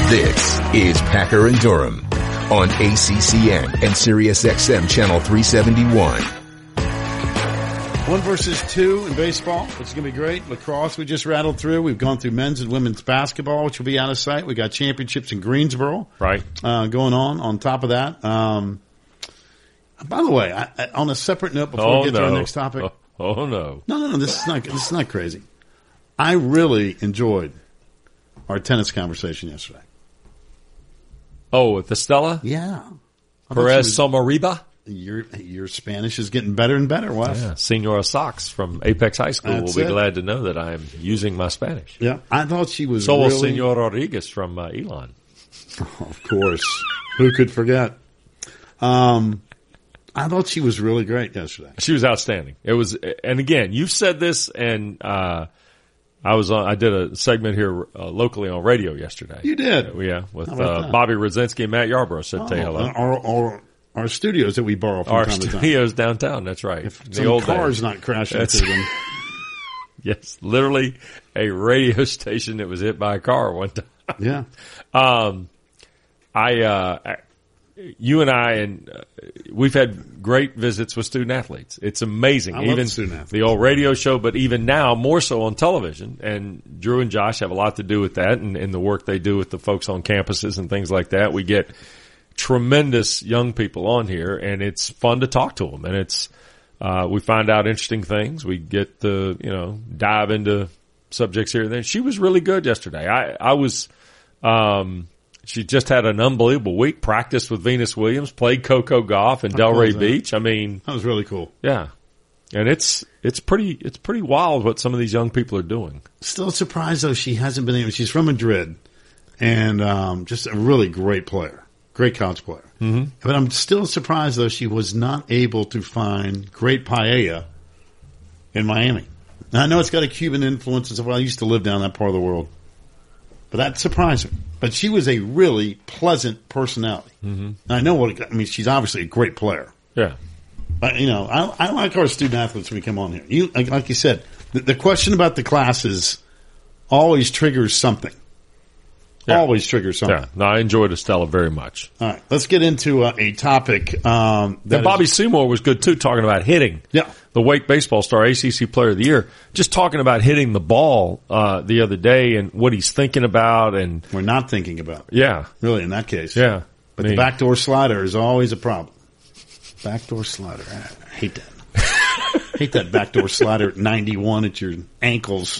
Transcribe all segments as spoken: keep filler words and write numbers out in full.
This is Packer and Durham on A C C N and Sirius X M Channel three seventy-one. One versus two in baseball, which is going to be great. Lacrosse, we just rattled through. We've gone through men's and women's basketball, which will be out of sight. We got championships in Greensboro, right, uh, going on. On top of that, um, by the way, I, I, on a separate note, before oh, we get no. to our next topic, oh, oh no, no, no, no, this is not this is not crazy. I really enjoyed our tennis conversation yesterday. Oh, with Estella? Yeah, Perez Somariba. Your your Spanish is getting better and better, Wes. Yeah, Senora Sox from Apex High School That's will be it. glad to know that I am using my Spanish. Yeah, I thought she was So will really... Senor Rodriguez from uh, Elon. Oh, of course. Who could forget? Um, I thought she was really great yesterday. She was outstanding. It was, and again, you've said this, and uh, I was on. I did a segment here uh, locally on radio yesterday. You did, uh, yeah, with How about uh, that? Bobby Rosinski and Matt Yarbrough. Said Oh, say hello. Our, our, our studios that we borrow from Our time to time. studios downtown. That's right. If the some old car's days. not crashing That's- through them. Yes, literally a radio station that was hit by a car one time. Yeah. Um, I, uh, you and I, and uh, we've had great visits with student athletes. It's amazing. I love even student athletes. the old radio show, but even now more so on television. And Drew and Josh have a lot to do with that, and, and the work they do with the folks on campuses and things like that. We get tremendous young people on here, and it's fun to talk to them. And it's uh, we find out interesting things. We get to you know dive into subjects here and there. She was really good yesterday. I I was. Um, She just had an unbelievable week, practiced with Venus Williams, played Coco Golf in Delray that? Beach. I mean, That was really cool. yeah. And it's, it's pretty, it's pretty wild what some of these young people are doing. Still surprised, though, she hasn't been able. She's from Madrid and um, just a really great player, great college player. Mm-hmm. But I'm still surprised, though, she was not able to find great paella in Miami. Now, I know it's got a Cuban influence and stuff. Well, I used to live down that part of the world. But that surprised me. But she was a really pleasant personality. Mm-hmm. I know what, I mean, she's obviously a great player. Yeah. But, you know, I, I like our student athletes when we come on here. You, like, like you said, the, the question about the classes always triggers something. Yeah. Always triggers something. Yeah. No, I enjoyed Estella very much. All right. Let's get into uh, a topic. Um, that And Bobby is, Seymour was good too, talking about hitting. Yeah. The Wake Baseball Star A C C Player of the Year. Just talking about hitting the ball, uh, the other day and what he's thinking about and. we're not thinking about. Yeah. Really, in that case. Yeah. But I mean, the backdoor slider is always a problem. Backdoor slider. I hate that. hate that backdoor slider at ninety-one at your ankles.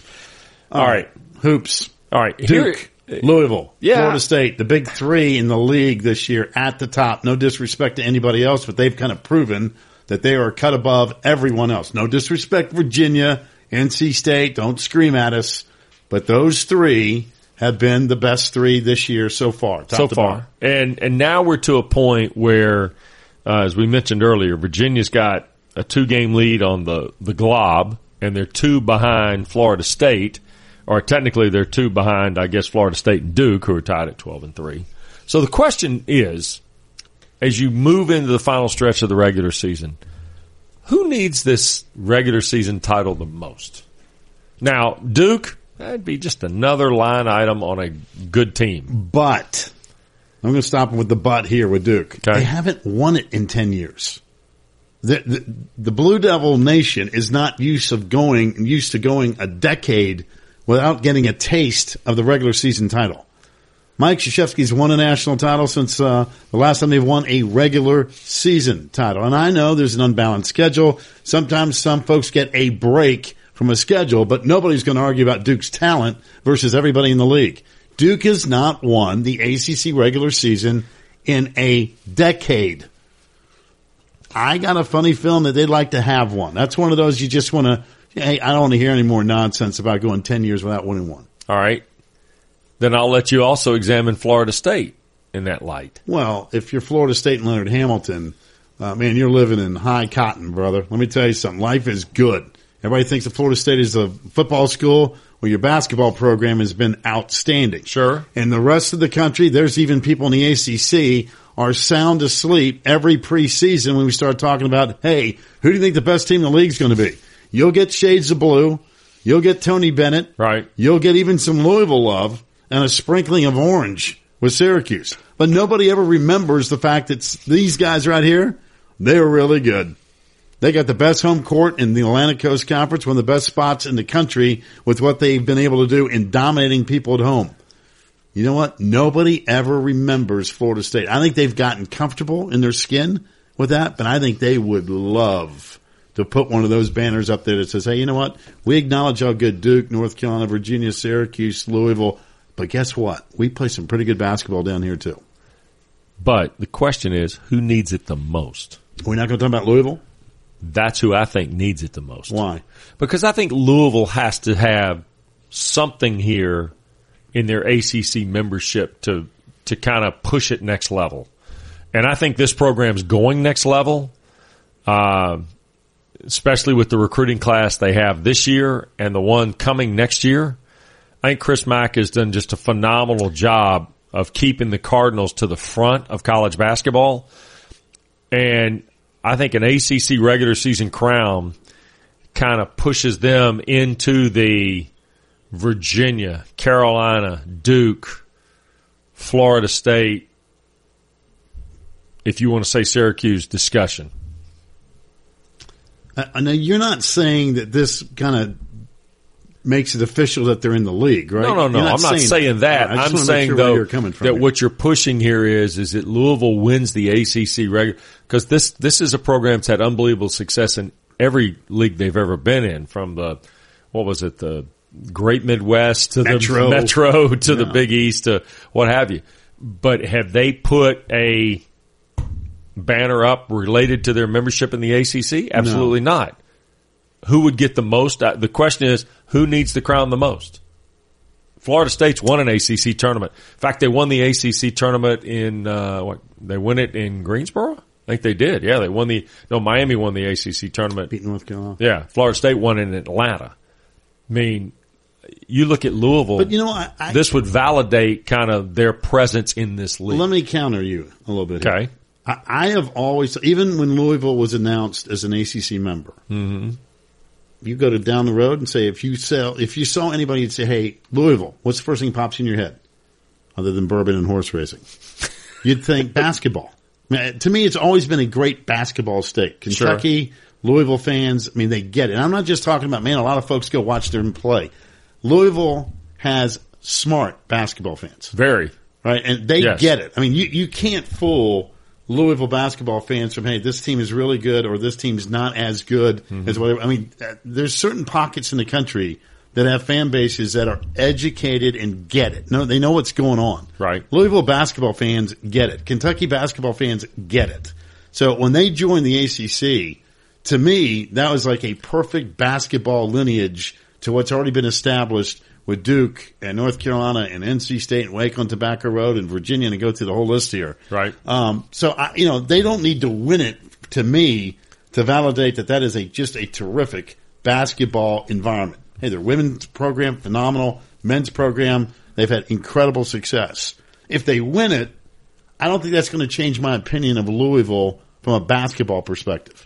all right. Hoops. All right. Duke. Here, Louisville, Yeah. Florida State, the big three in the league this year at the top. No disrespect to anybody else, but they've kind of proven that they are cut above everyone else. No disrespect, Virginia, N C State, don't scream at us. But those three have been the best three this year so far. Top so to far. bottom. And and now we're to a point where, uh, as we mentioned earlier, Virginia's got a two-game lead on the, the Glob, and they're two behind Florida State. Or technically, they're two behind, I guess, Florida State and Duke, who are tied at twelve and three. So the question is, as you move into the final stretch of the regular season, who needs this regular season title the most? Now, Duke, that'd be just another line item on a good team. But I'm going to stop with the but here with Duke. Okay. They haven't won it in ten years. The, the, the Blue Devil Nation is not used of going used to going a decade without getting a taste of the regular season title. Mike Krzyzewski's won a national title since uh, the last time they've won a regular season title. And I know there's an unbalanced schedule. Sometimes some folks get a break from a schedule, but nobody's going to argue about Duke's talent versus everybody in the league. Duke has not won the A C C regular season in a decade. I got a funny feeling that they'd like to have one. That's one of those you just want to, hey, I don't want to hear any more nonsense about going ten years without winning one. All right. Then I'll let you also examine Florida State in that light. Well, if you're Florida State and Leonard Hamilton, uh, man, you're living in high cotton, brother. Let me tell you something. Life is good. Everybody thinks that Florida State is a football school. Well, your basketball program has been outstanding. Sure. And the rest of the country, there's even people in the A C C are sound asleep every preseason when we start talking about, hey, who do you think the best team in the league is going to be? You'll get shades of blue. You'll get Tony Bennett. Right. You'll get even some Louisville love. and a sprinkling of orange with Syracuse. But nobody ever remembers the fact that these guys right here, they were really good. They got the best home court in the Atlantic Coast Conference, one of the best spots in the country with what they've been able to do in dominating people at home. You know what? Nobody ever remembers Florida State. I think they've gotten comfortable in their skin with that, but I think they would love to put one of those banners up there that says, hey, you know what? We acknowledge how good Duke, North Carolina, Virginia, Syracuse, Louisville, but guess what? We play some pretty good basketball down here too. But the question is, who needs it the most? We're not going to talk about Louisville? That's who I think needs it the most. Why? Because I think Louisville has to have something here in their A C C membership to to kind of push it next level. And I think this program's going next level, uh, especially with the recruiting class they have this year and the one coming next year. I think Chris Mack has done just a phenomenal job of keeping the Cardinals to the front of college basketball. And I think an A C C regular season crown kind of pushes them into the Virginia, Carolina, Duke, Florida State, if you want to say Syracuse, discussion. I know you're not saying that this kind of makes it official that they're in the league, right? No, no, no. Not I'm not saying, saying that. Right, I'm saying, sure though, from that here. what you're pushing here is is that Louisville wins the A C C regular, because this this is a program that's had unbelievable success in every league they've ever been in, from the, what was it, the Great Midwest to Metro. the Metro to yeah. the Big East to what have you. But have they put a banner up related to their membership in the A C C? Absolutely no. not. Who would get the most? The question is, who needs the crown the most? Florida State's won an A C C tournament. In fact, they won the A C C tournament in, uh, what, they won it in Greensboro? I think they did. Yeah, they won the, no, Miami won the A C C tournament. Beat North Carolina. Yeah, Florida State won in Atlanta. I mean, you look at Louisville, but you know, I, I, this would validate kind of their presence in this league. Let me counter you a little bit here. Okay. I, I have always, even when Louisville was announced as an A C C member, Mm-hmm. you go to down the road and say, if you sell, if you saw anybody, you'd say, hey, Louisville, what's the first thing that pops in your head other than bourbon and horse racing? You'd think basketball. I mean, to me, it's always been a great basketball state. Kentucky, sure. Louisville fans, I mean, they get it. And I'm not just talking about, man, a lot of folks go watch them play. Louisville has smart basketball fans. Very. Right? And they yes. get it. I mean, you, you can't fool Louisville basketball fans from, hey, this team is really good or this team's not as good mm-hmm. as whatever. I mean, there's certain pockets in the country that have fan bases that are educated and get it. No, they know what's going on. Right. Louisville basketball fans get it. Kentucky basketball fans get it. So when they joined the A C C, to me, that was like a perfect basketball lineage to what's already been established with Duke and North Carolina and N C State and Wake on Tobacco Road and Virginia, and go through the whole list here. Right. Um, so, I, you know, they don't need to win it, to me, to validate that that is a just a terrific basketball environment. Hey, their women's program, phenomenal. Men's program, they've had incredible success. If they win it, I don't think that's going to change my opinion of Louisville from a basketball perspective.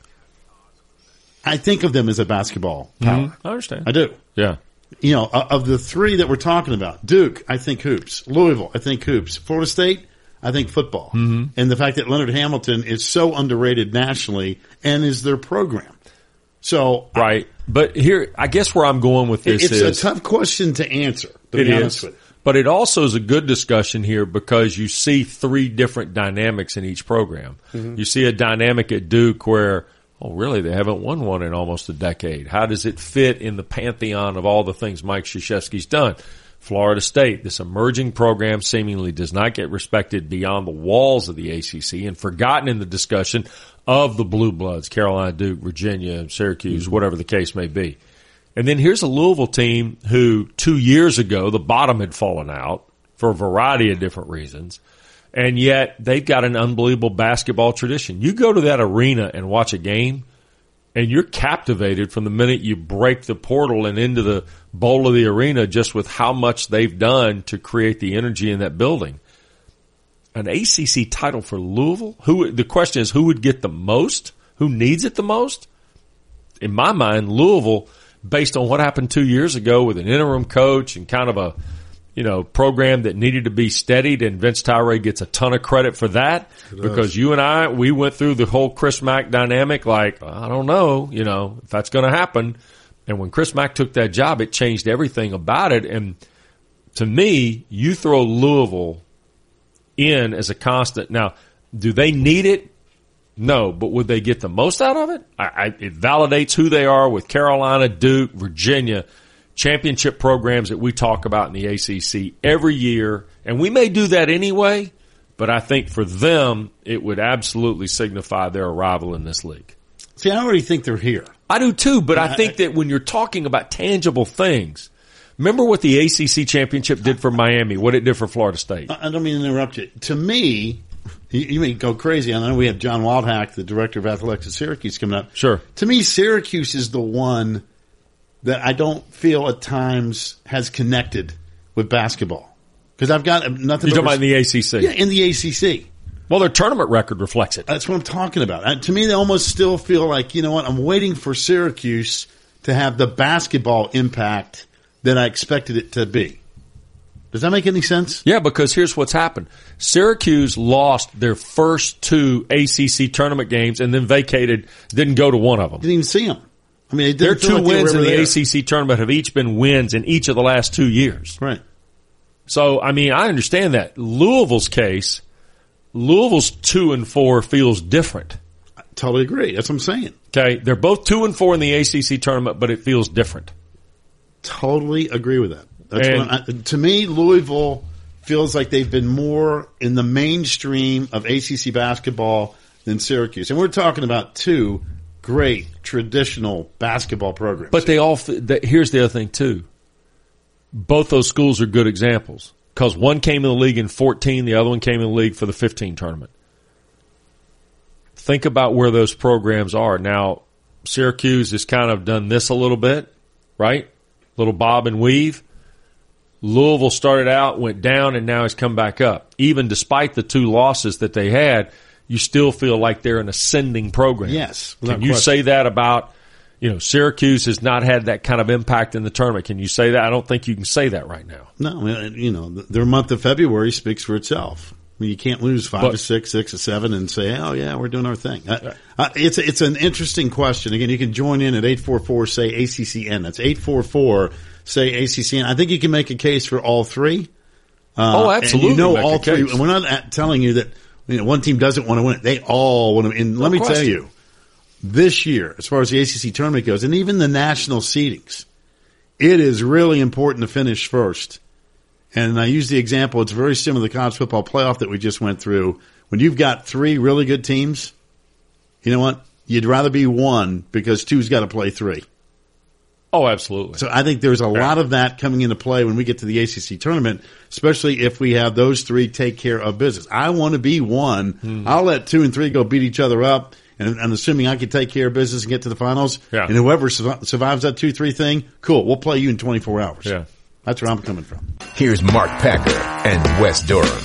I think of them as a basketball power. Mm-hmm. I understand. I do. Yeah. You know, of the three that we're talking about, Duke, I think hoops. Louisville, I think hoops. Florida State, I think football. Mm-hmm. And the fact that Leonard Hamilton is so underrated nationally and is their program. So, right. But here, I guess where I'm going with this it's is. It's a tough question to answer, to it be honest is. with you. But it also is a good discussion here because you see three different dynamics in each program. Mm-hmm. You see a dynamic at Duke where, oh, really, they haven't won one in almost a decade. How does it fit in the pantheon of all the things Mike Krzyzewski's done? Florida State, this emerging program, seemingly does not get respected beyond the walls of the A C C and forgotten in the discussion of the Blue Bloods, Carolina, Duke, Virginia, Syracuse, mm-hmm. whatever the case may be. And then here's a Louisville team who two years ago, the bottom had fallen out for a variety of different reasons. And yet they've got an unbelievable basketball tradition. You go to that arena and watch a game and you're captivated from the minute you break the portal and into the bowl of the arena just with how much they've done to create the energy in that building. An A C C title for Louisville? Who, the question is, who would get the most? Who needs it the most? In my mind, Louisville, based on what happened two years ago with an interim coach and kind of a, you know, program that needed to be steadied, and Vince Tyree gets a ton of credit for that because you and I, we went through the whole Chris Mack dynamic like, I don't know, you know, if that's going to happen. And when Chris Mack took that job, it changed everything about it. And to me, you throw Louisville in as a constant. Now, do they need it? No, but would they get the most out of it? I, I, it validates who they are with Carolina, Duke, Virginia, championship programs that we talk about in the A C C every year. And we may do that anyway, but I think for them, it would absolutely signify their arrival in this league. See, I already think they're here. I do too, but I think that when you're talking about tangible things, remember what the A C C championship did for Miami, what it did for Florida State. I don't mean to interrupt you. To me, you, you may go crazy. I know we have John Wildhack, the director of athletics at Syracuse, coming up. Sure. To me, Syracuse is the one that I don't feel at times has connected with basketball. Because I've got nothing. You're talking about in the A C C? Yeah, in the A C C. Well, their tournament record reflects it. That's what I'm talking about. Uh, to me, they almost still feel like, you know what, I'm waiting for Syracuse to have the basketball impact that I expected it to be. Does that make any sense? Yeah, because here's what's happened. Syracuse lost their first two A C C tournament games and then vacated, didn't go to one of them. Didn't even see them. I mean, it their two two like wins in the there. A C C tournament have each been wins in each of the last two years. Right. So, I mean, I understand that. Louisville's case, Louisville's two and four feels different. I totally agree. That's what I'm saying. Okay, they're both two and four in the A C C tournament, but it feels different. Totally agree with that. That's And- what I, to me, Louisville feels like they've been more in the mainstream of A C C basketball than Syracuse, and we're talking about two great traditional basketball programs. But they all. They, here's the other thing too. Both those schools are good examples because one came in the league in fourteen, the other one came in the league for the fifteen tournament. Think about where those programs are now. Syracuse has kind of done this a little bit, right? Little bob and weave. Louisville started out, went down, and now has come back up. Even despite the two losses that they had, you still feel like they're an ascending program. Yes. Can you say that about, you know, Syracuse has not had that kind of impact in the tournament? Can you say that? I don't think you can say that right now. No, you know, their month of February speaks for itself. I mean, you can't lose five But- or six, six or seven, and say, "Oh yeah, we're doing our thing." Uh, uh, it's it's an interesting question. Again, you can join in at eight four four say A C C N. That's eight four four say A C C N. I think you can make a case for all three. Uh, Oh, absolutely And you know make a all three. case. And we're not at- telling you that you know one team doesn't want to win it. They all want to. And let No me tell question. you, this year, as far as the A C C tournament goes, and even the national seedings, it is really important to finish first. And I use the example, it's very similar to the college football playoff that we just went through. When you've got three really good teams, you know what? You'd rather be one because two's got to play three. Oh, absolutely. So I think there's a lot of that coming into play when we get to the A C C tournament, especially if we have those three take care of business. I want to be one. Hmm. I'll let two and three go beat each other up. And, and assuming I can take care of business and get to the finals, Yeah. and whoever su- survives that two three thing, cool, we'll play you in twenty-four hours. Yeah. That's where I'm coming from. Here's Mark Packer and Wes Durham.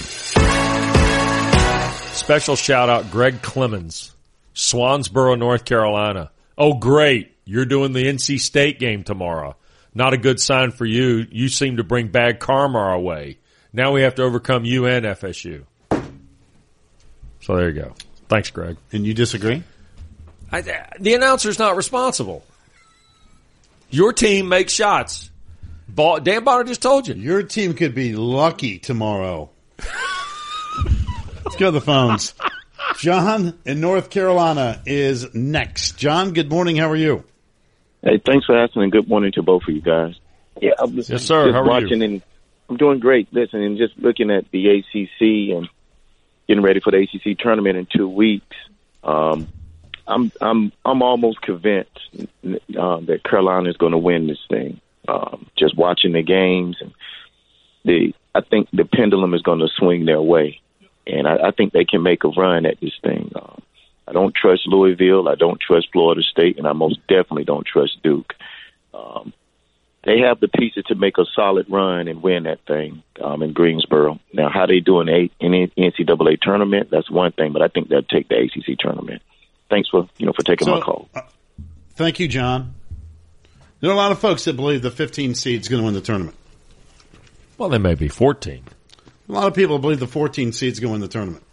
Special shout out Greg Clemens, Swansboro, North Carolina. Oh, great. You're doing the N C State game tomorrow. Not a good sign for you. You seem to bring bad karma our way. Now we have to overcome you and F S U. So there you go. Thanks, Greg. And you disagree? I, the announcer's not responsible. Your team makes shots. Ball, Dan Bonner just told you. Your team could be lucky tomorrow. Let's go to the phones. John in North Carolina is next. John, good morning. How are you? Hey, thanks for asking, and good morning to both of you guys. Yeah, I'm just, Yes, sir. just How are watching, you? and I'm doing great. Listen, and just looking at the A C C and getting ready for the A C C tournament in two weeks. Um, I'm I'm I'm almost convinced uh, that Carolina is going to win this thing. Um, just watching the games, and the I think the pendulum is going to swing their way, and I, I think they can make a run at this thing. Uh, I don't trust Louisville. I don't trust Florida State, and I most definitely don't trust Duke. Um, they have the pieces to make a solid run and win that thing um, in Greensboro. Now, how they do in the N C double A tournament, that's one thing, but I think they'll take the A C C tournament. Thanks for you know for taking So, my call. uh, thank you, John. There are a lot of folks that believe the fifteen seed is going to win the tournament. Well, they may be fourteen. A lot of people believe the fourteen seeds go in the tournament.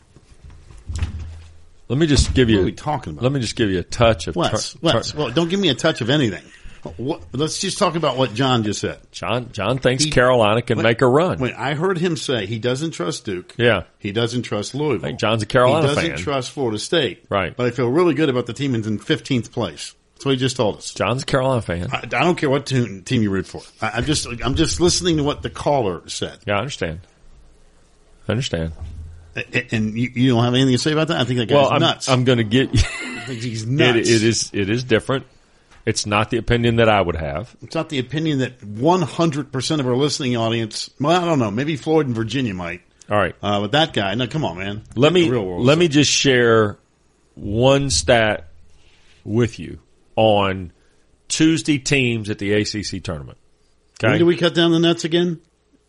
Let me just give you. What are we talking about? Let me just give you a touch of. Wes, tur- Wes, tur- well, don't give me a touch of anything. What, let's just talk about what John just said. John John thinks He- Carolina can wait, make a run. Wait, I heard him say he doesn't trust Duke. Yeah. He doesn't trust Louisville. I think John's a Carolina He doesn't fan. trust Florida State. Right. But I feel really good about the team that's in fifteenth place. That's what he just told us. John's a Carolina fan. I, I don't care what team, team you root for. I, I'm just I'm just listening to what the caller said. Yeah, I understand. I understand. A- And you, you don't have anything to say about that? I think that guy's Well, I'm, nuts. I'm going to get. I think he's it, nuts. it is. It is different. It's not the opinion that I would have. It's not the opinion that one hundred percent of our listening audience, well, I don't know, maybe Floyd and Virginia might. All right. Uh, but that guy, no, come on, man. Let Get me the real world let stuff. me just share one stat with you on Tuesday teams at the A C C tournament. Okay. When do we cut down the nets again?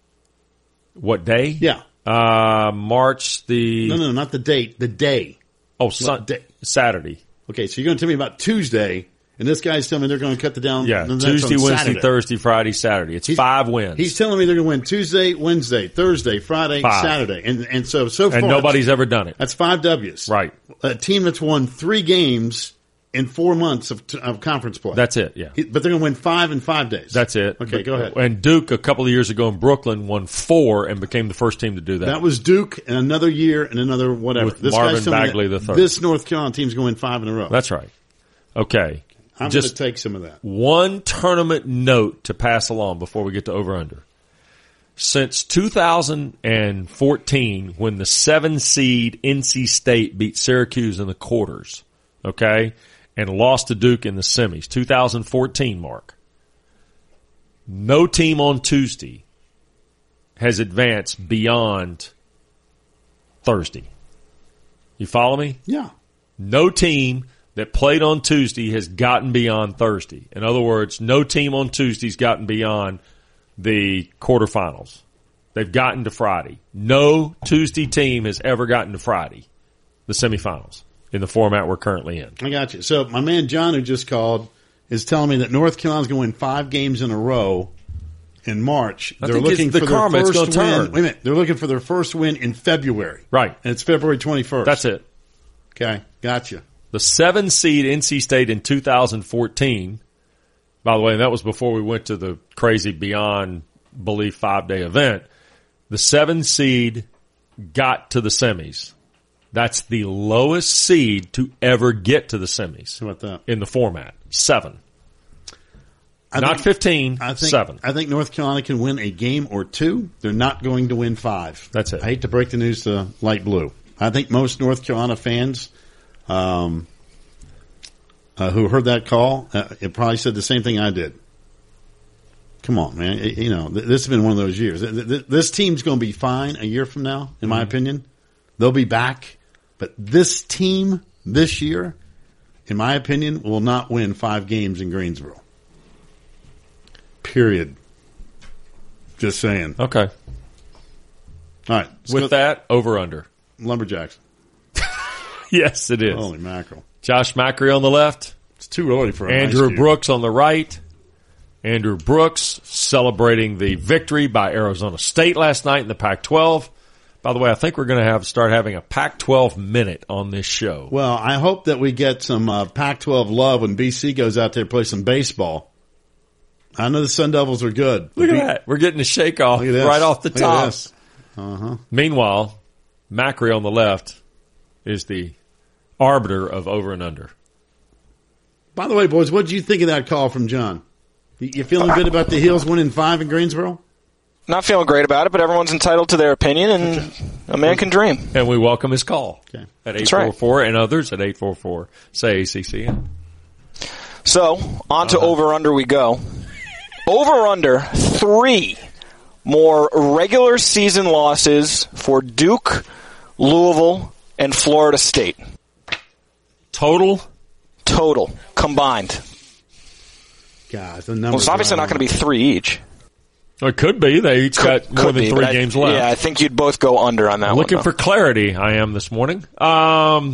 What day? Yeah. Uh, March the No, no, not the date, the day. oh sun, day? Saturday. Okay, so you're going to tell me about Tuesday, and this guy's telling me they're going to cut the down. Yeah, the nets Tuesday, on Wednesday, Saturday. Thursday, Friday, Saturday. It's He's- five wins. He's telling me they're going to win Tuesday, Wednesday, Thursday, Friday, Five. Saturday, and and so so far and nobody's ever done it. that's five W's. Right. A team that's won three games in four months of, of conference play. That's it. Yeah. He- but they're going to win five in five days. That's it. Okay, But- go ahead. And Duke, a couple of years ago in Brooklyn, won four and became the first team to do that. That was Duke and another year and another whatever. With this Marvin guy's telling me Bagley that the third. This North Carolina team's going to win five in a row. That's right. Okay. I'm going Just to take some of that. one tournament note to pass along before we get to over-under. Since two thousand fourteen, when the seven seed N C State beat Syracuse in the quarters, okay, and lost to Duke in the semis, two thousand fourteen, Mark, no team on Tuesday has advanced beyond Thursday. You follow me? Yeah. No team that played on Tuesday has gotten beyond Thursday. In other words, no team on Tuesday's gotten beyond the quarterfinals. They've gotten to Friday. No Tuesday team has ever gotten to Friday, the semifinals, in the format we're currently in. I got you. So my man John, who just called, is telling me that North Carolina's going to win five games in a row in March. I They're think looking it's the for karma. their It's first gonna win. turn. Wait a minute. They're looking for their first win in February. Right. And it's February twenty-first. That's it. Okay. Gotcha. The seven seed N C State in two thousand fourteen, by the way, that was before we went to the crazy beyond belief five-day event. The seven seed got to the semis. That's the lowest seed to ever get to the semis How about that? in the format. Seven. I Not think- fifteen, I think, seven. I think North Carolina can win a game or two. They're not going to win five. That's it. I hate to break the news to Light Blue. I think most North Carolina fans um, uh, who heard that call, uh, it probably said the same thing I did. Come on, man. It- you know, th- this has been one of those years. Th- th- This team's going to be fine a year from now, in my opinion. They'll be back. But this team this year, in my opinion, will not win five games in Greensboro. Period. Just saying. Okay. All right. let's With go- that, over-under. Lumberjacks. Yes, it is. Holy mackerel. Josh Macri on the left. It's too early for a Andrew ice cube. Brooks on the right. Andrew Brooks celebrating the victory by Arizona State last night in the Pac twelve. By the way, I think we're going to have start having a Pac twelve minute on this show. Well, I hope that we get some uh, Pac twelve love when B C goes out there to play some baseball. I know the Sun Devils are good. Look at B- that. We're getting a shake off Look at this. right off the Look at top. this. Uh-huh. Meanwhile, Macri on the left is the arbiter of over and under. By the way, boys, what did you think of that call from John? You you feeling good about the Heels winning five in Greensboro? Not feeling great about it, but everyone's entitled to their opinion, and a man can dream. And we welcome his call Okay. at eight That's four right. four and others at eight four four. Say A C C N. So, on to over-under we go. Over-under three more regular season losses for Duke, Louisville, and Florida State. Total? Total, combined. God, the number. Well, it's obviously not going to be three each. It could be. They each got Could- more could than be, three but I- games left. Yeah, I think you'd both go under on that Looking one. for clarity, I am this morning. Um,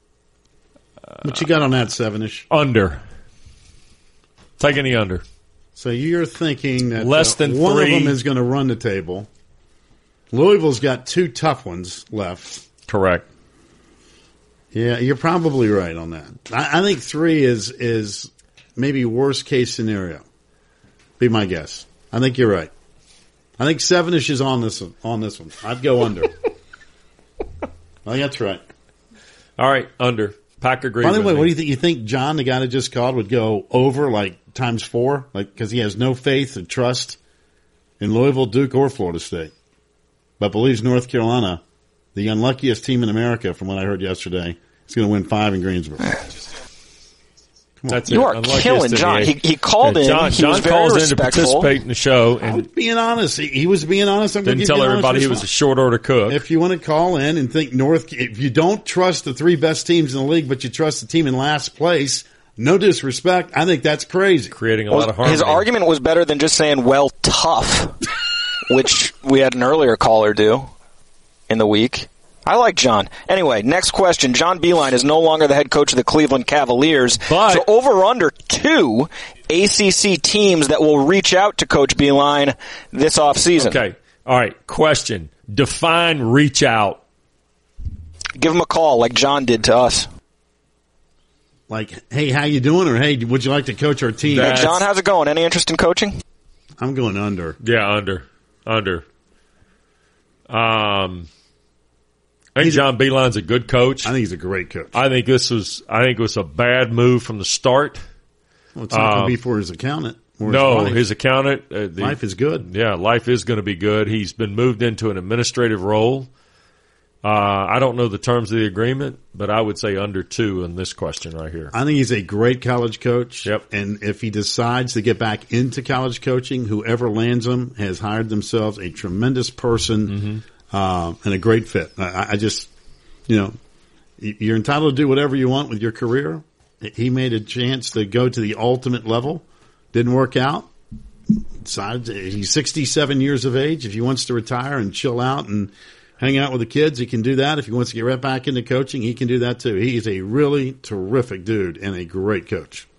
What you got on that, seven-ish? under. Take any under. So you're thinking that Less uh, than one three. of them is going to run the table. Louisville's got two tough ones left. Correct. Yeah, you're probably right on that. I, I think three is is maybe worst case scenario. Be my guess. I think you're right. I think seven-ish is on this one, on this one. I'd go under. I think that's right. All right, under. Pack agrees. By the with way, me. what do you think? You think John, the guy that just called, would go over like times four, like because he has no faith or trust in Louisville, Duke, or Florida State, but believes North Carolina, the unluckiest team in America, from what I heard yesterday, is going to win five in Greensboro. That's You it. are Unluckiest killing of John. the He, eight. he called Yeah, in. John, he John was very calls in to respectful. participate in the show I was and being honest. He, he was being honest. I'm going to didn't give tell you an honest everybody he was a response. short order cook. If you want to call in and think North, if you don't trust the three best teams in the league, but you trust the team in last place, no disrespect, I think that's crazy. Creating a lot of harmony. His argument was better than just saying, well, tough, which we had an earlier caller do in the week. I like John. Anyway, next question. John Beilein is no longer the head coach of the Cleveland Cavaliers. But- so over or under two A C C teams that will reach out to Coach Beilein this offseason. Okay. All right. Question. Define reach out. Give him a call like John did to us. Like, hey, how you doing? Or hey, would you like to coach our team? Hey, That's- John, how's it going? Any interest in coaching? I'm going under. Yeah, under. Under. Um, I think He's- John Beilein's a good coach. I think he's a great coach. I think this was I think it was a bad move from the start. Well, it's not going Um, to be for his accountant. Or No, his, wife. his accountant. Uh, the, life is good. Yeah, life is going to be good. He's been moved into an administrative role. Uh, I don't know the terms of the agreement, but I would say under two in this question right here. I think he's a great college coach. Yep. And if he decides to get back into college coaching, whoever lands him has hired themselves a tremendous person Mm-hmm. uh, and a great fit. I, I just, you know, you're entitled to do whatever you want with your career. He made a chance to go to the ultimate level. Didn't work out. Decided he's sixty-seven years of age. If he wants to retire and chill out and hang out with the kids, he can do that. If he wants to get right back into coaching, he can do that too. He is a really terrific dude and a great coach.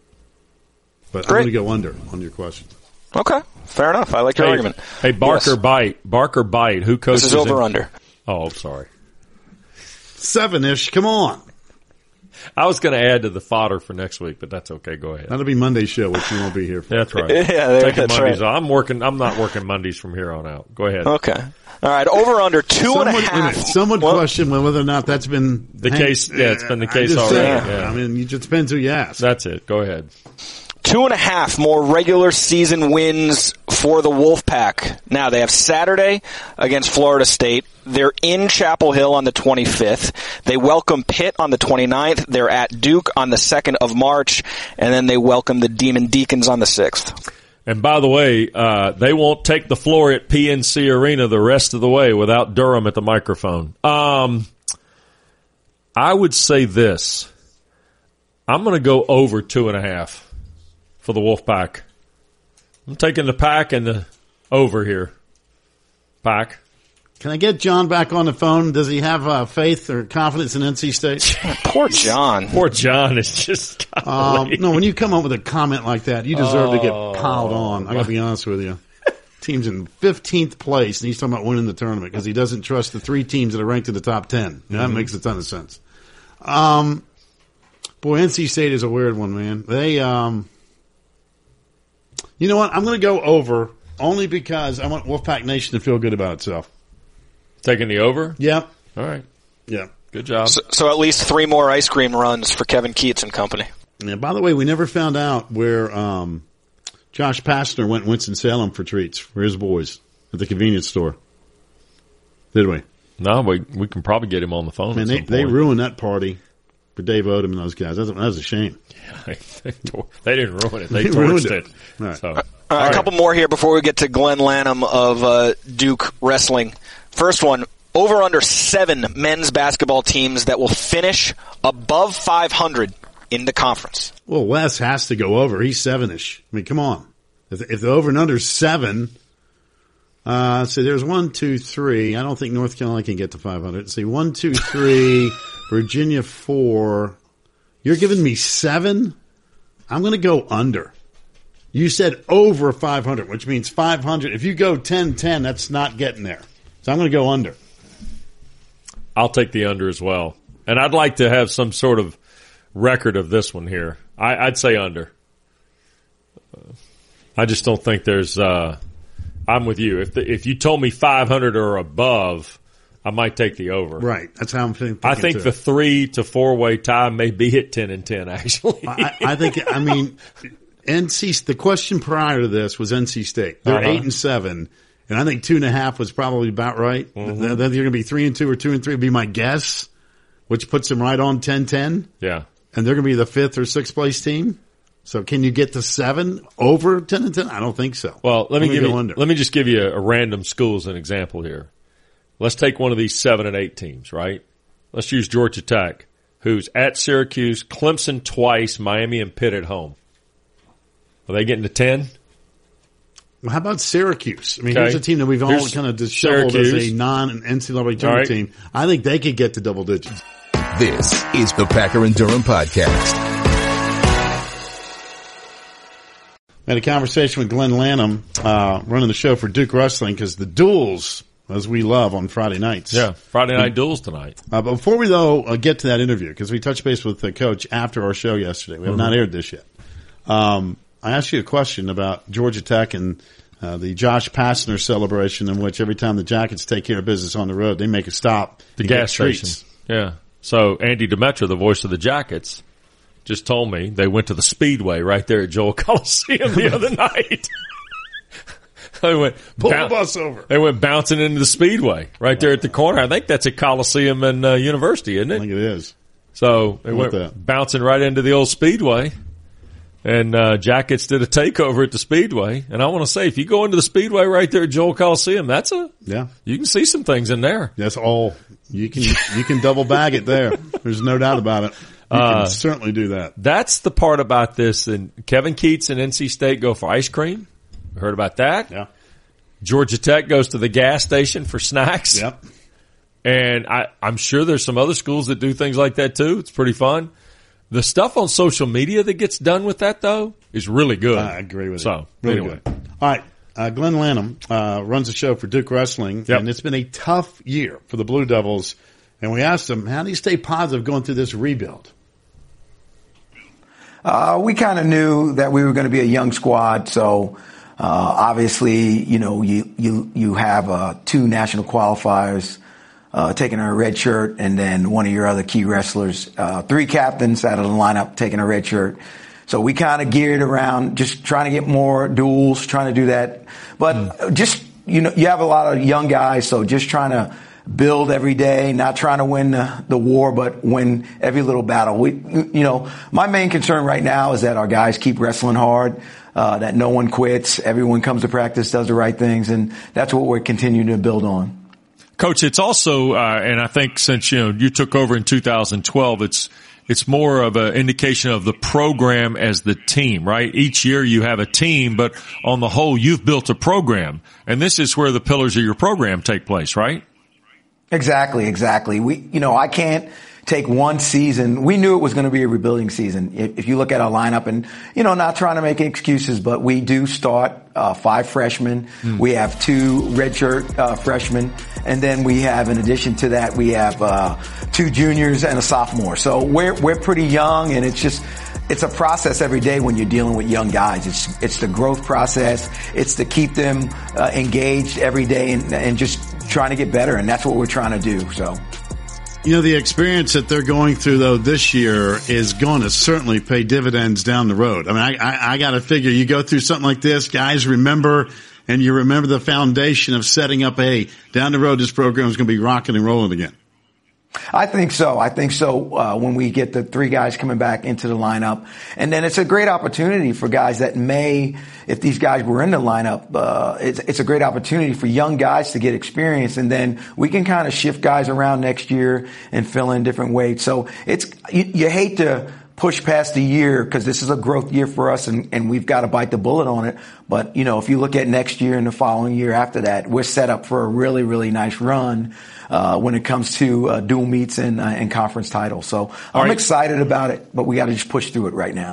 But Great. I'm going to go under on your question. Okay, fair enough. I like your Hey, argument. hey, Barker Yes. Bite. Barker Bite. Who coaches? This is over in- under. Oh, sorry. Seven-ish. Come on. I was going to add to the fodder for next week, but that's okay. Go ahead. That'll be Monday's show, which you won't be here for. That's right. Yeah, there- Taking that's Mondays right. off. I'm working. I'm not working Mondays from here on out. Go ahead. Okay. All right, over under two Someone, and a wait a half. minute. Someone Well, questioned whether or not that's been The case- yeah, it's been the I'm case just already, saying. yeah. I mean, it just depends who you ask. That's it. Go ahead. Two and a half more regular season wins for the Wolfpack. Now, they have Saturday against Florida State. They're in Chapel Hill on the twenty-fifth. They welcome Pitt on the twenty-ninth. They're at Duke on the second of March. And then they welcome the Demon Deacons on the sixth. And by the way, uh, they won't take the floor at P N C Arena the rest of the way without Durham at the microphone. Um, I would say this. I'm going to go over two and a half for the Wolfpack. I'm taking the pack and the over here. Pack. Can I get John back on the phone? Does he have uh, faith or confidence in N C State? Poor John. Poor John is just. Um, no, when you come up with a comment like that, you deserve to get Oh. piled on. I got to be honest with you. Team's in fifteenth place, and he's talking about winning the tournament because he doesn't trust the three teams that are ranked in the top ten. You know, Mm-hmm. that makes a ton of sense. Um, boy, N C State is a weird one, man. They, um, you know what? I'm going to go over only because I want Wolfpack Nation to feel good about itself. Taking the over? Yep. All right. Yeah. Good job. So, so at least three more ice cream runs for Kevin Keats and company. Yeah, by the way, we never found out where um, Josh Pastner went Winston-Salem for treats for his boys at the convenience store. Did we? No, we we can probably get him on the phone. Man, at they, some they point. ruined that party for Dave Odom and those guys. That was, that was a shame. they, tore- they didn't ruin it. They, They ruined torched it. it. All right. So, All right, a couple more here before we get to Glenn Lanham of uh, Duke Wrestling. First one, over under seven men's basketball teams that will finish above five hundred in the conference. Well, Wes has to go over. He's seven-ish. I mean, come on. If, if the over and under is seven, uh, so there's one, two, three. I don't think North Carolina can get to five hundred. See, one, two, three, Virginia, four. You're giving me seven? I'm going to go under. You said over five hundred, which means five hundred. If you go ten ten, that's not getting there. So I'm going to go under. I'll take the under as well. And I'd like to have some sort of record of this one here. I, I'd say under. Uh, I just don't think there's uh, – I'm with you. If the, if you told me five hundred or above, I might take the over. Right. That's how I'm thinking. I think too. the three to four-way tie may be at ten and ten, actually. I, I think – I mean, N C – the question prior to this was N C State. They're Uh-huh. eight and seven. And I think two and a half was probably about right. Mm-hmm. Then you're going to be three and two or two and three would be my guess, which puts them right on ten ten. Yeah. And they're going to be the fifth or sixth place team. So can you get to seven over ten and ten? I don't think so. Well, let me give go you, under. let me just give you a, a random school as an example here. Let's take one of these seven and eight teams, right? Let's use Georgia Tech, who's at Syracuse, Clemson twice, Miami and Pitt at home. Are they getting to ten? Well, how about Syracuse? I mean, Okay. here's a team that we've all Here's kind of disheveled as Syracuse. a non-N C double A All tournament right. team. I think they could get to double digits. This is the Packer and Durham Podcast. I had a conversation with Glenn Lanham, uh, running the show for Duke Wrestling, because the duels, as we love on Friday nights. Yeah. Friday night duels tonight. Uh, but before we, though, uh, get to that interview, because we touched base with the coach after our show yesterday. We have Mm-hmm. not aired this yet. Um, I asked you a question about Georgia Tech and uh, the Josh Pastner celebration, in which every time the Jackets take care of business on the road, they make a stop. The to gas get treats. station. Yeah. So Andy Demetra, the voice of the Jackets, just told me they went to the Speedway right there at Joel Coliseum the other night. They went Pull bou- the bus over. They went bouncing into the Speedway right there at the corner. I think that's at Coliseum and uh, University, isn't I it? think it is. So they How went about that? bouncing right into the old Speedway. And uh, Jackets did a takeover at the Speedway. And I want to say, if you go into the Speedway right there at Joel Coliseum, that's a Yeah. you can see some things in there. That's all. You can you can double bag it there. There's no doubt about it. You Uh, can certainly do that. That's the part about this. And Kevin Keats and N C State go for ice cream. Heard about that? Yeah. Georgia Tech goes to the gas station for snacks. Yep. And I, I'm sure there's some other schools that do things like that too. It's pretty fun. The stuff on social media that gets done with that, though, is really good. I agree with so, you. Really anyway. good. All right. Uh, Glenn Lanham uh, runs a show for Duke Wrestling, Yep. and it's been a tough year for the Blue Devils. And we asked him, how do you stay positive going through this rebuild? Uh, we kind of knew that we were going to be a young squad, so uh, obviously, you know, you you you have uh, two national qualifiers uh, taking a red shirt, and then one of your other key wrestlers, uh, three captains out of the lineup taking a red shirt. So we kind of geared around just trying to get more duels, trying to do that, but mm. just you know, you have a lot of young guys, so just trying to build every day, not trying to win the, the war, but win every little battle. We, you know, my main concern right now is that our guys keep wrestling hard, uh, that no one quits, everyone comes to practice, does the right things, and that's what we're continuing to build on. Coach, it's also, uh, and I think since, you know, you took over in two thousand twelve, it's, it's more of an indication of the program as the team, right? Each year you have a team, but on the whole, you've built a program, and this is where the pillars of your program take place, right? Exactly, exactly. We, you know, I can't take one season. We knew it was going to be a rebuilding season. If, if you look at our lineup, and, you know, not trying to make excuses, but we do start uh, five freshmen. Mm. We have two redshirt uh, freshmen. And then we have, in addition to that, we have uh, two juniors and a sophomore. So we're, we're pretty young, and it's just, it's a process every day when you're dealing with young guys. It's, it's the growth process. It's to keep them uh, engaged every day and, and just trying to get better. And that's what we're trying to do. So, you know, the experience that they're going through, though, this year is going to certainly pay dividends down the road. I mean, I, I, I got to figure you go through something like this, guys remember, and you remember the foundation of setting up, hey, down the road, this program is going to be rocking and rolling again. I think so. I think so. Uh, when we get the three guys coming back into the lineup, and then it's a great opportunity for guys that may, if these guys were in the lineup, uh, it's, it's a great opportunity for young guys to get experience, and then we can kind of shift guys around next year and fill in different weights. So it's, you, you hate to push past the year because this is a growth year for us, and, and we've got to bite the bullet on it. But, you know, if you look at next year and the following year after that, we're set up for a really, really nice run uh when it comes to uh, dual meets and, uh, and conference titles. So I'm right. excited about it, but we got to just push through it right now.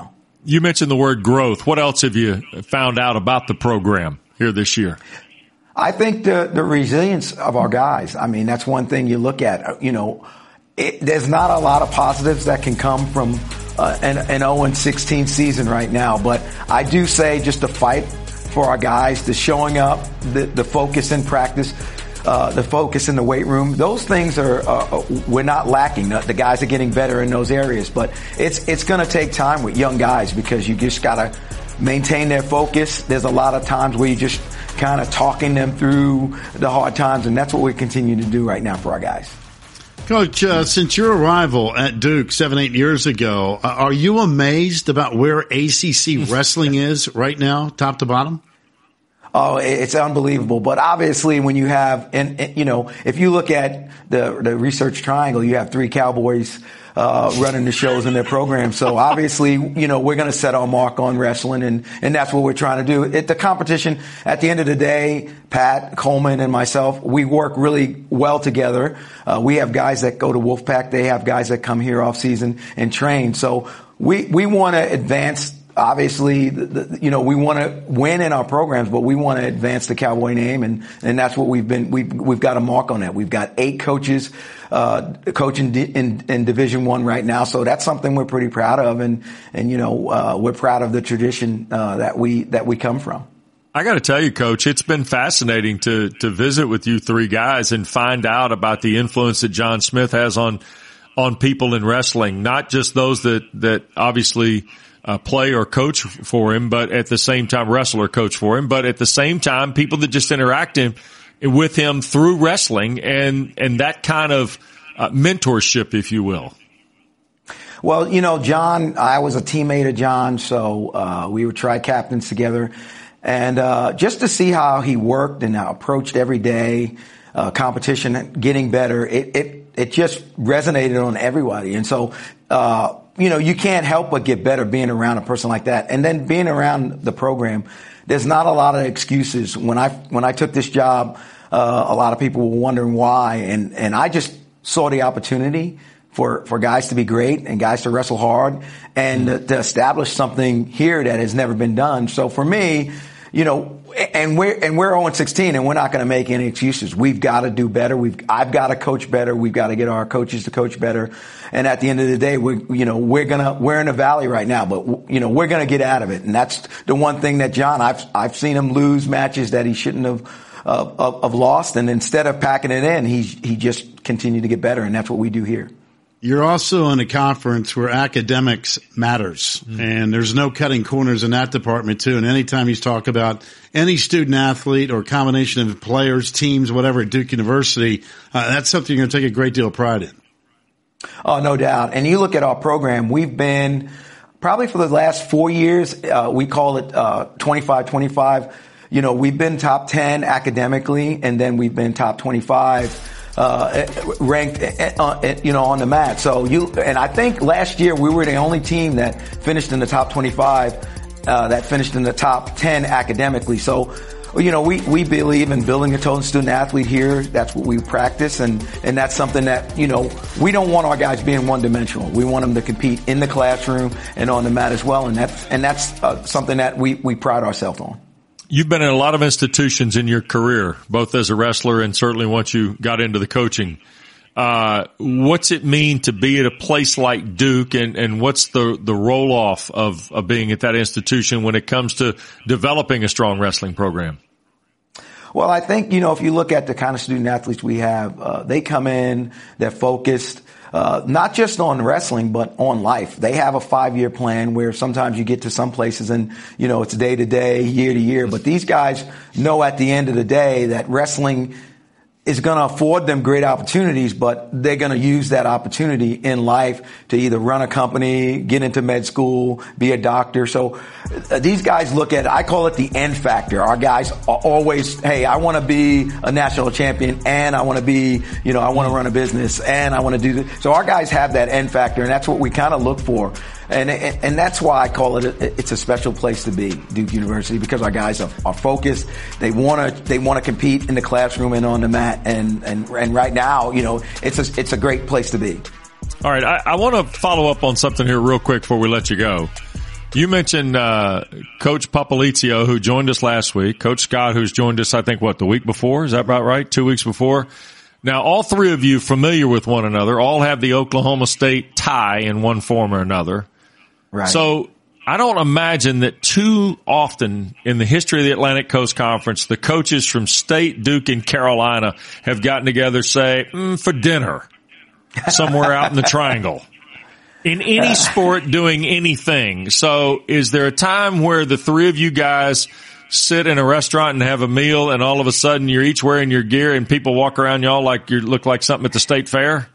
You mentioned the word growth. What else have you found out about the program here this year? I think the, the resilience of our guys. I mean, that's one thing you look at. You know, it, there's not a lot of positives that can come from uh, an, an oh and sixteen season right now. But I do say just the fight for our guys, the showing up, the, the focus in practice, uh, the focus in the weight room. Those things are, uh, we're not lacking. The, the guys are getting better in those areas. But it's, it's going to take time with young guys because you just got to maintain their focus. There's a lot of times where you just kind of talking them through the hard times, and that's what we continue to do right now for our guys. Coach, uh, since your arrival at Duke seven, eight years ago, uh, are you amazed about where A C C wrestling is right now, top to bottom? Oh, it's unbelievable. But obviously when you have, and, and you know, if you look at the, the Research Triangle, you have three Cowboys uh, running the shows in their program. So obviously, you know, we're going to set our mark on wrestling, and, and that's what we're trying to do. It, the competition, at the end of the day, Pat, Coleman, and myself, we work really well together. Uh, we have guys that go to Wolfpack. They have guys that come here off season and train. So we, we want to advance. Obviously, the, the, you know, we want to win in our programs, but we want to advance the Cowboy name, and, and that's what we've been, we've, we've got a mark on that. We've got eight coaches, uh, coaching in, in Division One right now. So that's something we're pretty proud of. And, and, you know, uh, we're proud of the tradition, uh, that we, that we come from. I got to tell you, Coach, it's been fascinating to, to visit with you three guys and find out about the influence that John Smith has on, on people in wrestling, not just those that, that obviously, Uh, play or coach for him, but at the same time, wrestle or coach for him, but at the same time, people that just interact in, with him through wrestling and, and that kind of uh, mentorship, if you will. Well, you know, John, I was a teammate of John, so uh, we were tri-captains together. And uh, just to see how he worked and approached every day, uh, competition, getting better, it, it, it just resonated on everybody. And so, uh, you know, you can't help but get better being around a person like that. And then being around the program, there's not a lot of excuses. When I, when I took this job, uh, a lot of people were wondering why. And, and I just saw the opportunity for, for guys to be great and guys to wrestle hard and mm-hmm. to establish something here that has never been done. So for me, you know, and we're, and we're oh and sixteen, and we're not going to make any excuses. We've got to do better. We've, I've got to coach better. We've got to get our coaches to coach better. And at the end of the day, we, you know, we're gonna, we're in a valley right now, but you know, we're gonna get out of it. And that's the one thing that John, I've, I've seen him lose matches that he shouldn't have, uh, of, of lost. And instead of packing it in, he's, he just continued to get better. And that's what we do here. You're also in a conference where academics matters, mm-hmm. and there's no cutting corners in that department too. And anytime you talk about any student athlete or combination of players, teams, whatever at Duke University, uh, that's something you're going to take a great deal of pride in. Oh, no doubt. And you look at our program, we've been probably for the last four years, uh, we call it uh twenty-five twenty-five. You know, we've been top ten academically, and then we've been top twenty-five uh ranked, uh, you know, on the mat. So you, and I think last year we were the only team that finished in the top twenty-five, uh, that finished in the top ten academically. So, you know, we, we believe in building a total student athlete here. That's what we practice, and, and that's something that, you know, we don't want our guys being one dimensional. We want them to compete in the classroom and on the mat as well. And that's, and that's uh, something that we, we pride ourselves on. You've been in a lot of institutions in your career, both as a wrestler and certainly once you got into the coaching. Uh, what's it mean to be at a place like Duke, and, and what's the, the roll-off of, of being at that institution when it comes to developing a strong wrestling program? Well, I think, you know, if you look at the kind of student athletes we have, uh, they come in, they're focused, uh, not just on wrestling, but on life. They have a five-year plan where sometimes you get to some places and, you know, it's day to day, year to year. But these guys know at the end of the day that wrestling is going to afford them great opportunities, but they're going to use that opportunity in life to either run a company, get into med school, be a doctor. So uh, these guys look at, I call it the N factor. Our guys are always, hey, I want to be a national champion, and I want to be, you know, I want to run a business, and I want to do this. So our guys have that N factor, and that's what we kind of look for. And, and, and that's why I call it, a, it's a special place to be, Duke University, because our guys are, are focused. They want to, they want to compete in the classroom and on the mat. And, and, and right now, you know, it's a, it's a great place to be. All right. I, I want to follow up on something here real quick before we let you go. You mentioned uh, Coach Papalizio, who joined us last week. Coach Scott, who's joined us, I think, what, the week before? Is that about right? Two weeks before? Now, all three of you familiar with one another, all have the Oklahoma State tie in one form or another. Right. So I don't imagine that too often in the history of the Atlantic Coast Conference, the coaches from State, Duke, and Carolina have gotten together, say, mm, for dinner somewhere out in the Triangle. In any sport, doing anything. So is there a time where the three of you guys sit in a restaurant and have a meal and all of a sudden you're each wearing your gear and people walk around y'all like you look like something at the state fair?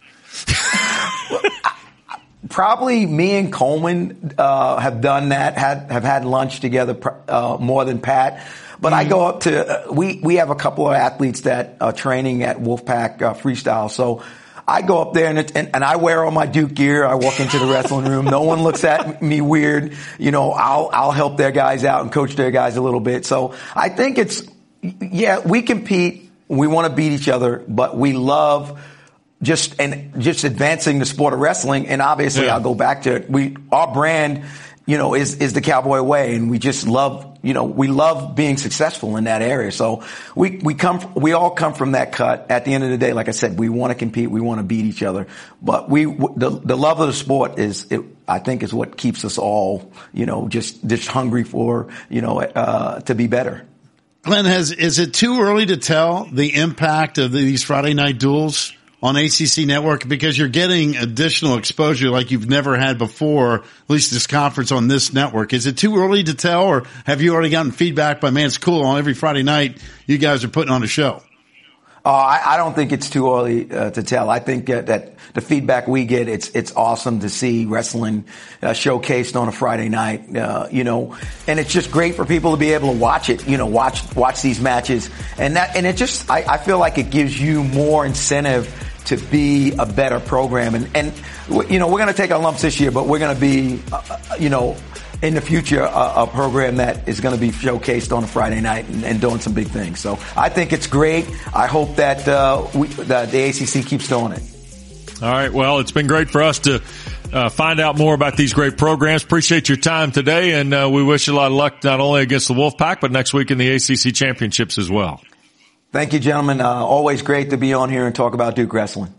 Probably me and Coleman uh, have done that, had, have had lunch together uh, more than Pat. But mm-hmm. I go up to, uh, we, we have a couple of athletes that are training at Wolfpack uh, Freestyle. So I go up there and, it, and and I wear all my Duke gear. I walk into the wrestling room. No one looks at me weird. You know, I'll I'll help their guys out and coach their guys a little bit. So I think it's, yeah, we compete. We want to beat each other, but we love just and just advancing the sport of wrestling. And obviously, yeah. I'll go back to it. We our brand, you know, is is the Cowboy way, and we just love. You know, we love being successful in that area. So we, we come, we all come from that cut. At the end of the day, like I said, we want to compete. We want to beat each other. But we, the, the love of the sport is, it, I think is what keeps us all, you know, just, just hungry for, you know, uh, to be better. Glenn, has, is it too early to tell the impact of these Friday night duels on A C C Network? Because you're getting additional exposure like you've never had before, at least this conference on this network. Is it too early to tell, or have you already gotten feedback by, man, it's cool, on every Friday night you guys are putting on a show? Uh, I, I don't think it's too early uh, to tell. I think uh, that the feedback we get, it's it's awesome to see wrestling uh, showcased on a Friday night, uh, you know, and it's just great for people to be able to watch it, you know, watch watch these matches, and that and it just I, I feel like it gives you more incentive to be a better program. And, and you know, we're going to take our lumps this year, but we're going to be, uh, you know, in the future, a, a program that is going to be showcased on a Friday night and, and doing some big things. So I think it's great. I hope that, uh, we, that the A C C keeps doing it. All right. Well, it's been great for us to uh, find out more about these great programs. Appreciate your time today, and uh, we wish you a lot of luck not only against the Wolfpack, but next week in the A C C championships as well. Thank you, gentlemen. Uh, always great to be on here and talk about Duke wrestling.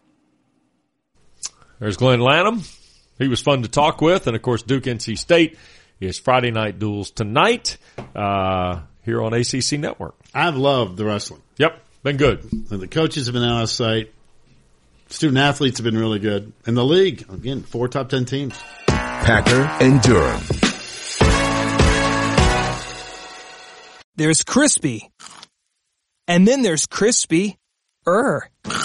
There's Glenn Lanham. He was fun to talk with. And, of course, Duke N C State is Friday night duels tonight uh, here on A C C Network. I've loved the wrestling. Yep, been good. The coaches have been out of sight. Student athletes have been really good. And the league, again, four top ten teams. Packer and Durham. There's crispy. And then there's crispy-er.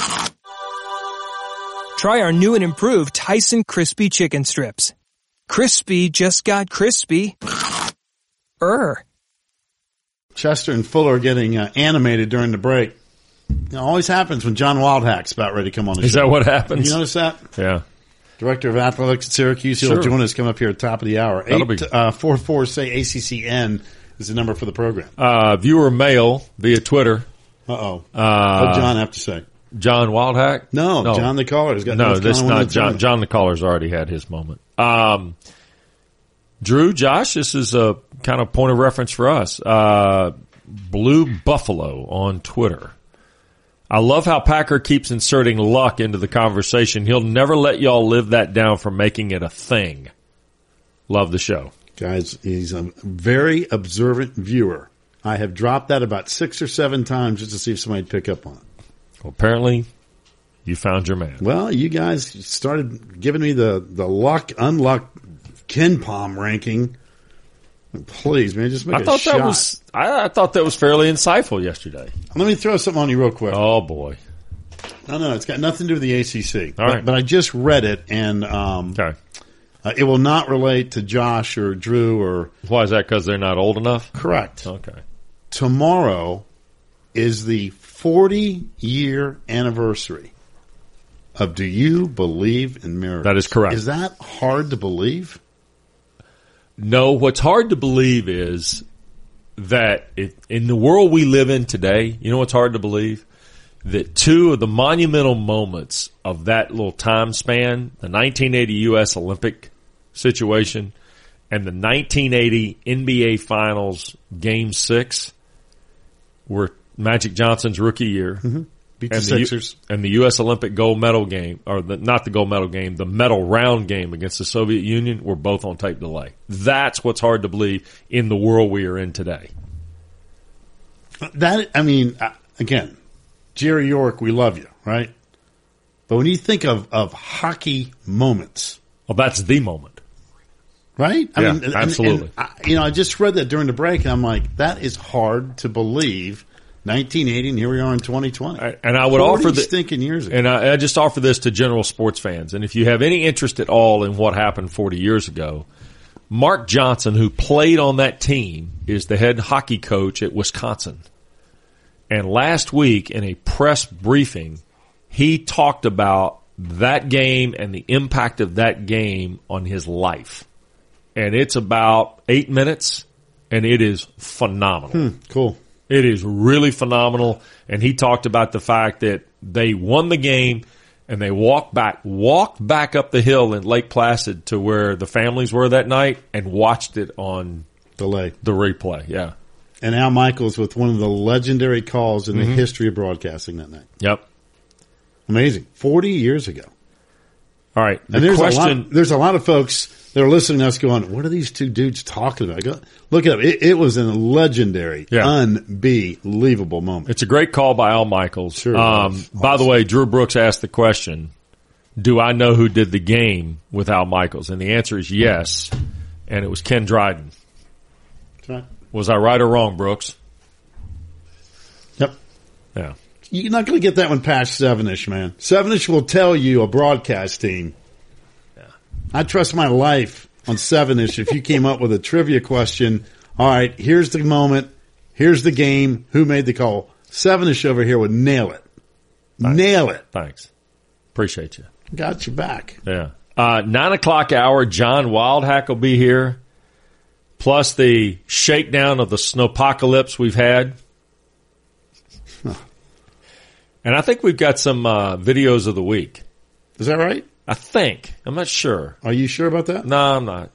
Try our new and improved Tyson Crispy Chicken Strips. Crispy just got crispy-er. Chester and Fuller are getting uh, animated during the break. It always happens when John Wildhack's about ready to come on the Is show. Is that what happens? You notice that? Yeah. Director of Athletics at Syracuse. He'll sure. join us, come up here at the top of the hour. That'll eight, be... uh, four four, say A C C N is the number for the program. Uh, viewer mail via Twitter. Uh-oh. Uh, What'd John have to say? John Wildhack? No, no. John the Caller's got no. No, This not John. John the Caller's already had his moment. Um, Drew, Josh, this is a kind of point of reference for us. Uh, Blue Buffalo on Twitter. I love how Packer keeps inserting luck into the conversation. He'll never let y'all live that down for making it a thing. Love the show. Guys, he's a very observant viewer. I have dropped that about six or seven times just to see if somebody'd pick up on it. Well, apparently, you found your man. Well, you guys started giving me the, the luck, unluck, Ken Palm ranking. Please, man, just make I a thought shot. that was I, I thought that was fairly insightful yesterday. Let me throw something on you real quick. Oh boy, no, no, it's got nothing to do with the A C C. All but, right, but I just read it, and um, okay. uh, it will not relate to Josh or Drew or. Why is that? Because they're not old enough? Correct. Okay. Tomorrow is the forty-year anniversary of Do You Believe in Miracles? That is correct. Is that hard to believe? No, what's hard to believe is that it, in the world we live in today, you know what's hard to believe? That two of the monumental moments of that little time span, the nineteen eighty U S Olympic situation and the nineteen eighty N B A Finals Game Six were Magic Johnson's rookie year. Mm-hmm. Beat and the the Sixers. U- and the U S Olympic gold medal game, or the, not the gold medal game, the medal round game against the Soviet Union were both on tape delay. That's what's hard to believe in the world we are in today. That, I mean, again, Jerry York, we love you, right? But when you think of, of hockey moments. Well, that's the moment. Right? I Yeah, mean, and- absolutely. and I, you know, I just read that during the break, and I'm like, that is hard to believe. nineteen eighty, and here we are in twenty twenty. I, and I would offer the stinking years ago. And I, I just offer this to general sports fans. And if you have any interest at all in what happened forty years ago, Mark Johnson, who played on that team, is the head hockey coach at Wisconsin. And last week in a press briefing, he talked about that game and the impact of that game on his life. And it's about eight minutes, and it is phenomenal. Hmm, cool. It is really phenomenal. And he talked about the fact that they won the game and they walked back, walked back up the hill in Lake Placid to where the families were that night and watched it on delay, the replay. Yeah. And Al Michaels with one of the legendary calls in mm-hmm. the history of broadcasting that night. Yep. Amazing. forty years ago. All right. The and there's question, a lot, there's a lot of folks that are listening to us going, what are these two dudes talking about? Go, look it up. It, it was a legendary, yeah. unbelievable moment. It's a great call by Al Michaels. Sure. Um, awesome. By the way, Drew Brooks asked the question, do I know who did the game with Al Michaels? And the answer is yes. And it was Ken Dryden. That's right. Was I right or wrong, Brooks? Yep. Yeah. You're not going to get that one past Sevenish, man. Sevenish will tell you a broadcast team. Yeah. I trust my life on Sevenish. If you came up with a trivia question, all right, here's the moment, here's the game, who made the call? Sevenish over here would nail it. Thanks. Nail it. Thanks. Appreciate you. Got you back. Yeah. Uh, nine o'clock hour, John Wildhack will be here. Plus the shakedown of the snowpocalypse we've had. Huh. And I think we've got some uh, videos of the week. Is that right? I think. I'm not sure. Are you sure about that? No, I'm not.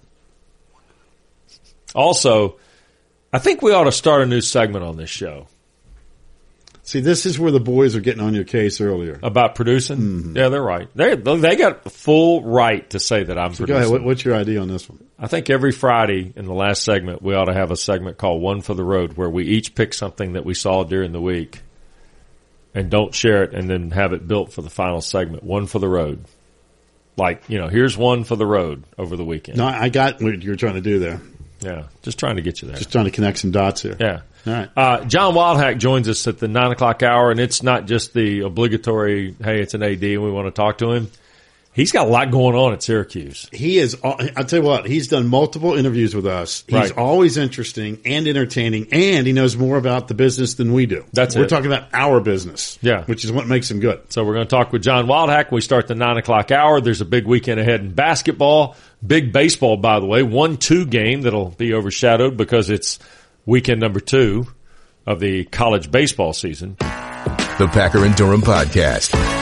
Also, I think we ought to start a new segment on this show. See, this is where the boys are getting on your case earlier. About producing? Mm-hmm. Yeah, they're right. They they got full right to say that I'm so producing. Go ahead. What, what's your idea on this one? I think every Friday in the last segment, we ought to have a segment called One for the Road, where we each pick something that we saw during the week and don't share it and then have it built for the final segment. One for the road. Like, you know, here's one for the road over the weekend. No, I got what you're trying to do there. Yeah, just trying to get you there. Just trying to connect some dots here. Yeah. All right. Uh, John Wildhack joins us at the nine o'clock hour, and it's not just the obligatory, hey, it's an A D and we want to talk to him. He's got a lot going on at Syracuse. He is, I'll tell you what, he's done multiple interviews with us. He's right. always interesting and entertaining, and he knows more about the business than we do. That's We're it. talking about our business. Yeah. Which is what makes him good. So we're going to talk with John Wildhack. We start the nine o'clock hour. There's a big weekend ahead in basketball. Big baseball, by the way. one two game that'll be overshadowed because it's weekend number two of the college baseball season. The Packer and Durham Podcast.